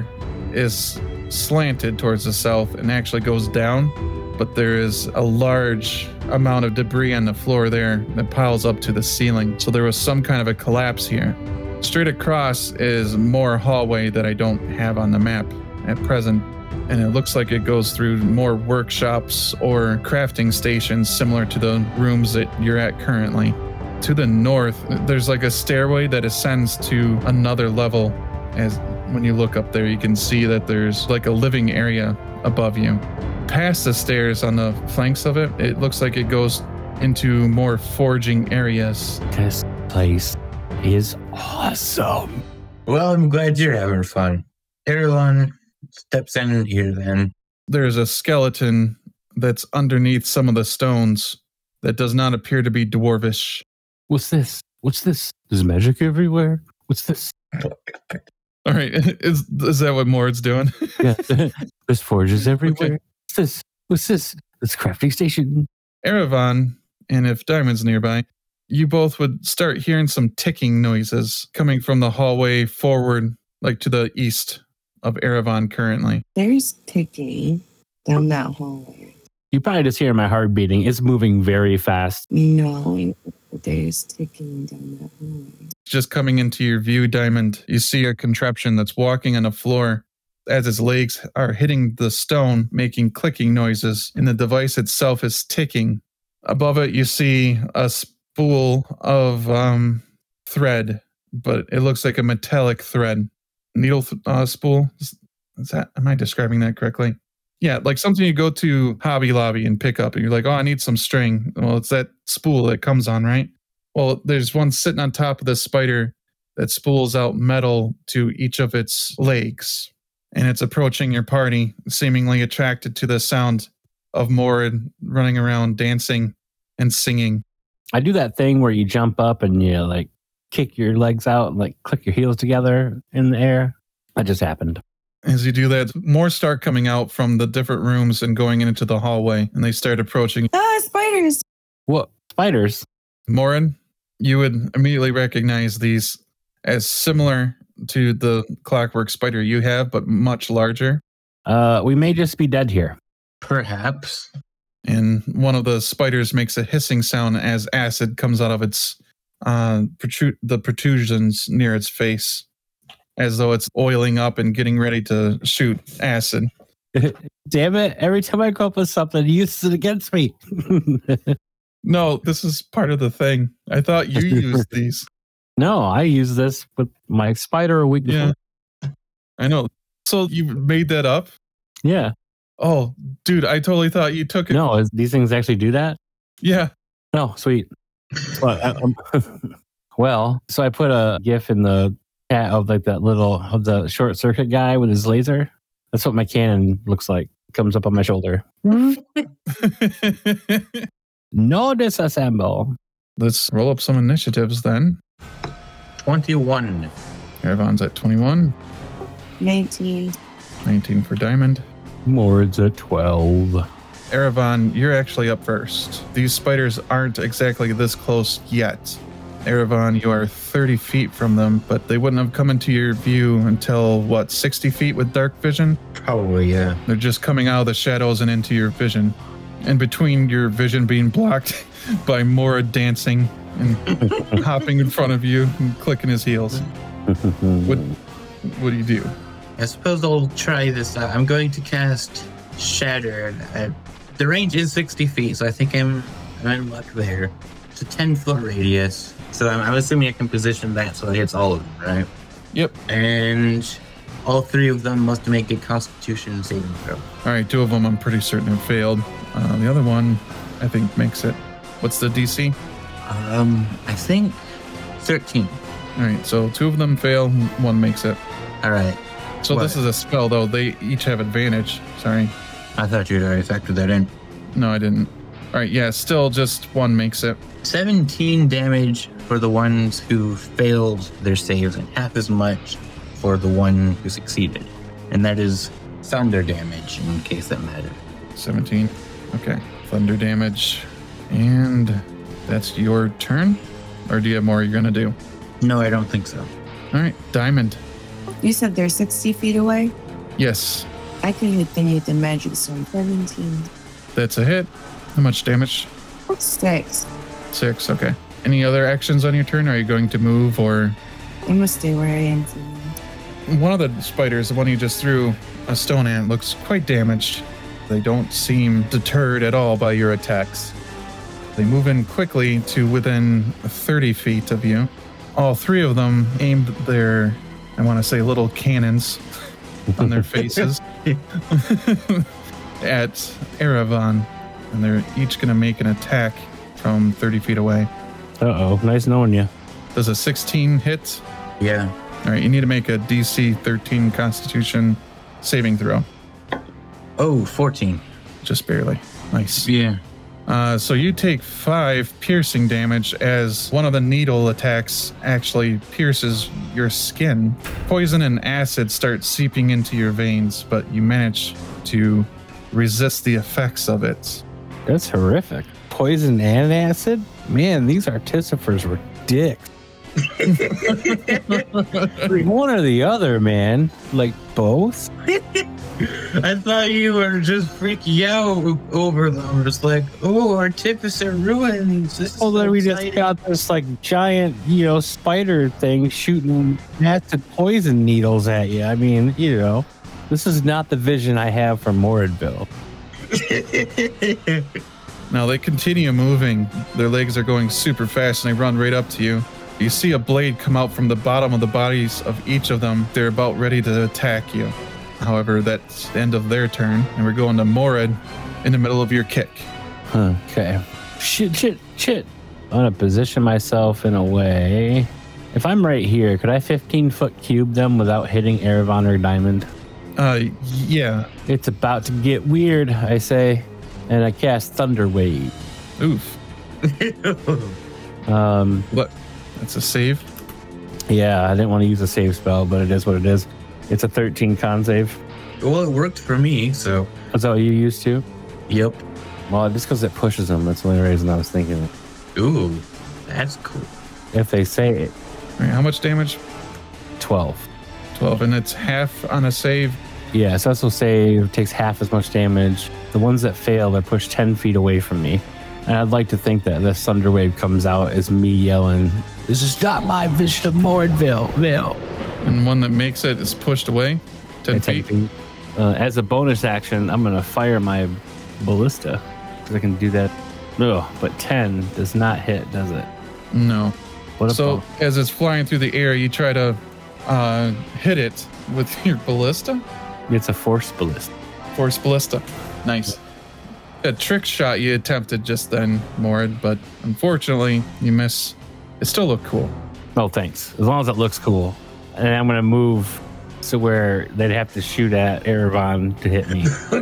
is slanted towards the south and actually goes down, but there is a large amount of debris on the floor there that piles up to the ceiling. So there was some kind of a collapse here. Straight across is more hallway that I don't have on the map at present, and it looks like it goes through more workshops or crafting stations similar to the rooms that you're at currently. To the north, there's like a stairway that ascends to another level. As when you look up there, you can see that there's like a living area above you. Past the stairs on the flanks of it, it looks like it goes into more forging areas. This place is awesome. Well, I'm glad you're having fun. Everyone steps in here then. There's a skeleton that's underneath some of the stones that does not appear to be dwarvish. What's this? What's this? There's magic everywhere. What's this? All right, is is that what Mord's doing? Yeah, there's forges everywhere. Okay. What's this? What's this? This crafting station. Erevan, and if Diamond's nearby, you both would start hearing some ticking noises coming from the hallway forward, like to the east of Erevan currently. There's ticking down that hallway. You probably just hear my heart beating. It's moving very fast. No, there's ticking down that hallway. Just coming into your view, Diamond, you see a contraption that's walking on the floor as its legs are hitting the stone, making clicking noises, and the device itself is ticking. Above it, you see a spool of um, thread, but it looks like a metallic thread. Needle th- uh, spool? Is, is that? Am I describing that correctly? Yeah, like something you go to Hobby Lobby and pick up, and you're like, oh, I need some string. Well, it's that spool that comes on, right? Well, there's one sitting on top of the spider that spools out metal to each of its legs. And it's approaching your party, seemingly attracted to the sound of Mord running around dancing and singing. I do that thing where you jump up and you like kick your legs out and like click your heels together in the air. That just happened. As you do that, more start coming out from the different rooms and going into the hallway, and they start approaching. Ah, spiders! What? Spiders? Morin, you would immediately recognize these as similar to the clockwork spider you have, but much larger. Uh, we may just be dead here. Perhaps. And one of the spiders makes a hissing sound as acid comes out of its uh, protrude the protrusions near its face, as though it's oiling up and getting ready to shoot acid. Damn it. Every time I go up with something, you use it against me. No, this is part of the thing. I thought you used these. No, I use this with my spider a week Yeah. before. I know. So you made that up? Yeah. Oh, dude, I totally thought you took it. No, is, these things actually do that? Yeah. No, sweet. Well, I- um, well, so I put a GIF in the chat of like that little of the short circuit guy with his laser. That's what my cannon looks like. Comes up on my shoulder. No disassemble. Let's roll up some initiatives then. twenty-one. Erevan's at twenty-one. nineteen. nineteen for Diamond. Mord's at twelve. Erevan, you're actually up first. These spiders aren't exactly this close yet. Erevan, you are thirty feet from them, but they wouldn't have come into your view until, what, sixty feet with dark vision? Probably, yeah. They're just coming out of the shadows and into your vision. And between your vision being blocked by Mora dancing and hopping in front of you and clicking his heels. What, what do you do? I suppose I'll try this out. I'm going to cast Shatter. Uh, the range is sixty feet, so I think I'm, I'm in luck there. It's a ten foot radius. So I'm, I'm assuming I can position that so it hits all of them, right? Yep. And all three of them must make a Constitution saving throw. All right, two of them I'm pretty certain have failed. Uh, the other one, I think, makes it. What's the D C? Um, I think thirteen. All right, so two of them fail, one makes it. All right. So What? this is a spell, though. They each have advantage. Sorry. I thought you'd already factored that in. No, I didn't. All right, yeah, still just one makes it. seventeen damage for the ones who failed their saves, and half as much for the one who succeeded. And that is thunder damage, in case that mattered. seventeen. Okay. Thunder damage. And that's your turn? Or do you have more you're going to do? No, I don't think so. All right, Diamond. You said they're sixty feet away? Yes, I can hit them with the magic sword. seventeen. that's a hit. How much damage? Six. Six, okay. Any other actions on your turn? Are you going to move or... I'm gonna stay where I am for now. One of the spiders, the one you just threw a stone at, looks quite damaged. They don't seem deterred at all by your attacks. They move in quickly to within thirty feet of you. All three of them aimed their, I want to say, little cannons on their faces at Erevan. And they're each going to make an attack from thirty feet away. Uh-oh, nice knowing you. Does a sixteen hit? Yeah. All right, you need to make a D C thirteen Constitution saving throw. Oh, fourteen. Just barely. Nice. Yeah. Uh, so you take five piercing damage as one of the needle attacks actually pierces your skin. Poison and acid start seeping into your veins, but you manage to resist the effects of it. That's horrific. Poison and acid? Man, these artificers were dicks. One or the other, man. Like both? I thought you were just freaking out over them. Just like, oh, Artificer ruins. This is Well, then so we just exciting. got this like giant, you know, spider thing shooting acid poison needles at you. I mean, you know, this is not the vision I have for Moradville. Now they continue moving. Their legs are going super fast and they run right up to you. You see a blade come out from the bottom of the bodies of each of them. They're about ready to attack you. However, that's the end of their turn, and we're going to Morad in the middle of your kick. Huh, okay. Shit, shit, shit. I'm going to position myself in a way. If I'm right here, could I fifteen foot cube them without hitting Erevan or Diamond? Uh, yeah. It's about to get weird, I say. And I cast Thunder Wave. Oof. Um, What? That's a save? yeah, I didn't want to use a save spell, but it is what it is. It's a thirteen con save. Well, it worked for me, so. Is that what you used to? Yep. Well, just because it pushes them. That's the only reason I was thinking it. Ooh, that's cool. If they say it, All right, how much damage? twelve. twelve, and it's half on a save. Yeah, so also save takes half as much damage. The ones that fail, they're pushed ten feet away from me. And I'd like to think that this thunder wave comes out as me yelling, "This is not my vision of Moradville, Ville." And one that makes it is pushed away ten At ten feet. feet. Uh, as a bonus action, I'm going to fire my ballista because I can do that. Ugh, but ten does not hit, does it? No. What a So bump. as it's flying through the air, you try to uh, hit it with your ballista. It's a force ballista. Force Ballista. Nice. A trick shot you attempted just then, Morid, but unfortunately you miss. It still looked cool. Oh, thanks. As long as it looks cool. And I'm going to move to where they'd have to shoot at Erevan to hit me.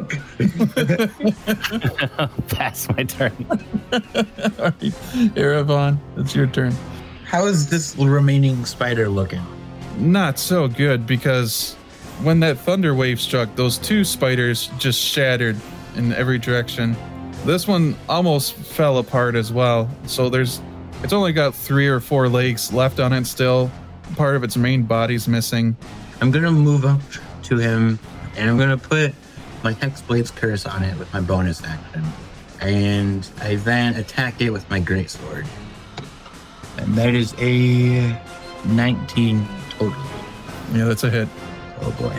Pass my turn. All right, Erevan, it's your turn. How is this remaining spider looking? Not so good, because when that thunder wave struck, those two spiders just shattered in every direction. This one almost fell apart as well. So there's, it's only got three or four legs left on it still. Part of its main body's missing. I'm going to move up to him, and I'm going to put my Hexblade's Curse on it with my bonus action. And I then attack it with my greatsword. And that is a nineteen total. Yeah, that's a hit. Oh boy.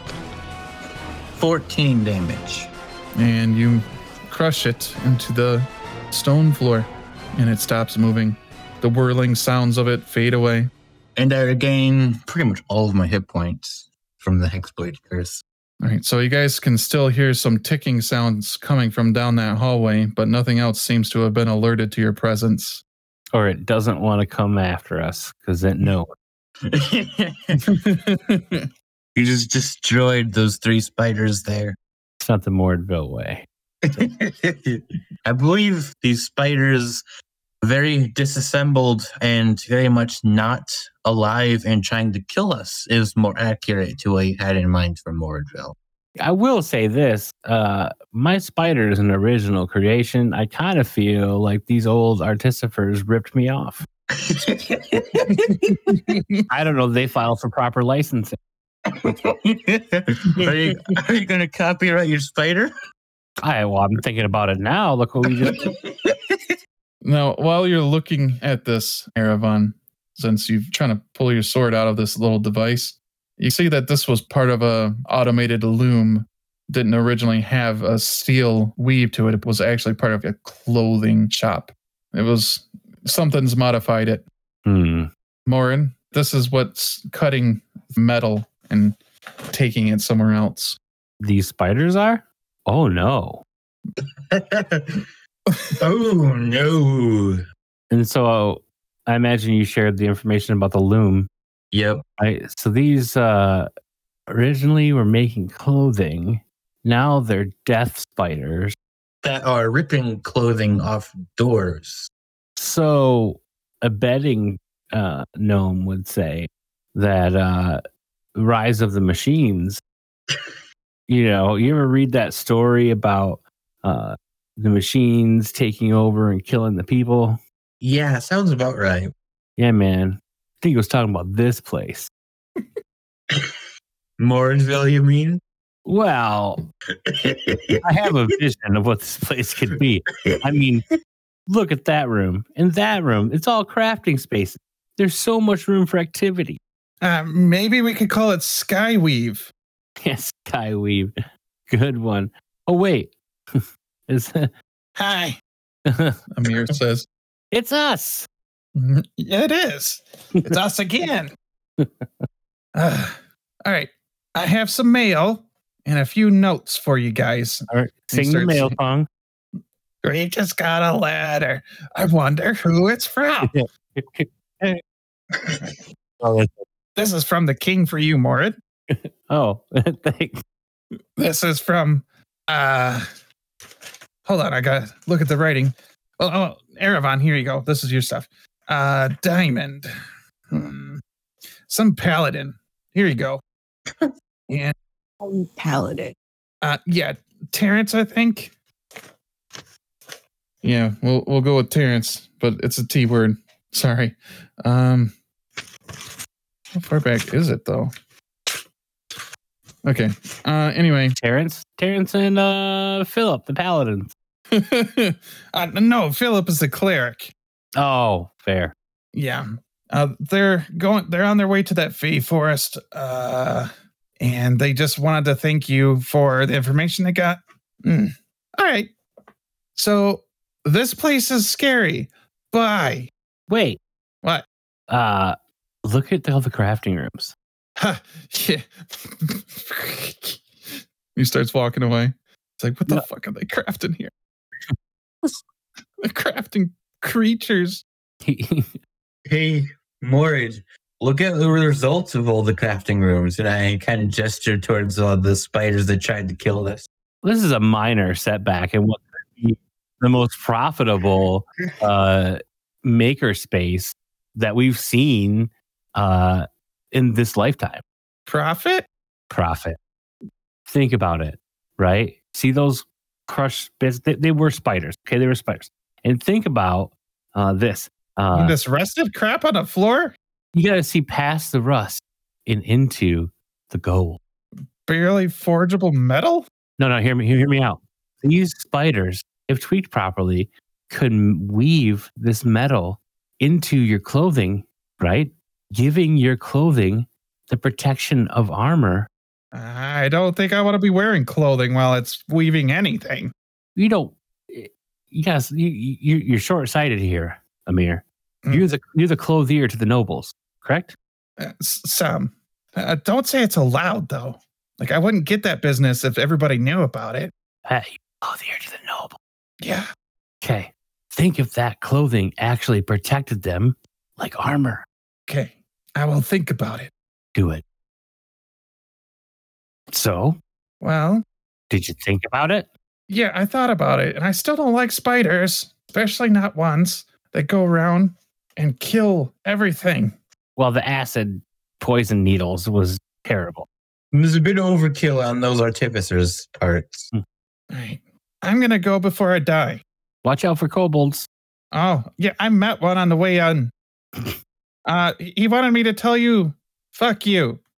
fourteen damage. And you crush it into the stone floor, and it stops moving. The whirling sounds of it fade away. And I regain pretty much all of my hit points from the Hexblade Curse. All right, so you guys can still hear some ticking sounds coming from down that hallway, but nothing else seems to have been alerted to your presence. Or it doesn't want to come after us, because it knows. You just destroyed those three spiders there. It's not the Mordville way. I believe these spiders very disassembled and very much not alive and trying to kill us is more accurate to what you had in mind for Mordville. I will say this. Uh, my spider is an original creation. I kind of feel like these old artificers ripped me off. I don't know. They filed for proper licensing. Are you, are you going to copyright your spider? I, well, I'm thinking about it now. Look what we just... Now, while you're looking at this, Erevan, since you're trying to pull your sword out of this little device, you see that this was part of a automated loom. Didn't originally have a steel weave to it. It was actually part of a clothing shop. It was, something's modified it. Hmm. Morin, this is what's cutting metal and taking it somewhere else. These spiders are? Oh, no. Oh, no. And so I imagine you shared the information about the loom. Yep. I, so these uh, originally were making clothing. Now they're death spiders. That are ripping clothing off doors. So a betting uh, gnome would say that uh, Rise of the Machines, you know, you ever read that story about uh, the machines taking over and killing the people? Yeah, sounds about right. Yeah, man. I think he was talking about this place. Morrinsville, you mean? Well, I have a vision of what this place could be. I mean, look at that room. In that room, it's all crafting spaces. There's so much room for activity. Uh, maybe we could call it Skyweave. Yes, Skyweave. Good one. Oh, wait. Is Hi, Amir says. It's us. Yeah, it is. It's us again. Uh, all right. I have some mail and a few notes for you guys. All right. Sing the mail song. We just got a letter. I wonder who it's from. Oh, This is from the king for you, Morid. oh thanks. This is from, uh, hold on. I got to look at the writing. Oh, oh, Erevan, here you go. This is your stuff. Uh, Diamond. Hmm. Some paladin. Here you go. Yeah. Paladin. Uh, yeah, Terrence, I think. Yeah, we'll we'll go with Terrence, but it's a T word. Sorry. Um, how far back is it though? Okay. Uh, anyway, Terrence, Terrence, and uh, Philip, the paladins. uh, no, Philip is the cleric. Oh, fair. Yeah. Uh, they're going. They're on their way to that Fey forest. Uh, and they just wanted to thank you for the information they got. Mm. All right. So this place is scary. Bye. Wait. What? Uh, look at all the crafting rooms. Huh. Yeah. He starts walking away. It's like, what the No. fuck are they crafting here? They're crafting creatures. Hey, Morage, look at the results of all the crafting rooms. And I kind of gesture towards all the spiders that tried to kill us. This is a minor setback in what could be the most profitable uh, maker space that we've seen uh, in this lifetime. Profit? Profit. Think about it, right? See those crushed bits? They, they were spiders. Okay, they were spiders. And think about uh, this. Uh, this rusted crap on the floor? you got to see past the rust and into the gold. Barely forgeable metal? No, no, hear me, hear me out. These spiders, if tweaked properly, could weave this metal into your clothing, right? Giving your clothing the protection of armor. I don't think I want to be wearing clothing while it's weaving anything. You don't. Yes, you, you you're short-sighted here, Amir. Mm. You're the you're the clothier to the nobles, correct? Uh, Sam, uh, don't say it's allowed, though. Like, I wouldn't get that business if everybody knew about it. Hey, clothier to the noble. Yeah. Okay. Think if that clothing actually protected them like armor. Okay. I will think about it. Do it. So, Well, did you think about it? yeah, I thought about it, and I still don't like spiders, especially not ones that go around and kill everything. Well, the acid poison needles was terrible. There's a bit of overkill on those artificers' parts. All right. I'm going to go before I die. Watch out for kobolds. Oh, yeah, I met one on the way on. Uh, he wanted me to tell you, fuck you.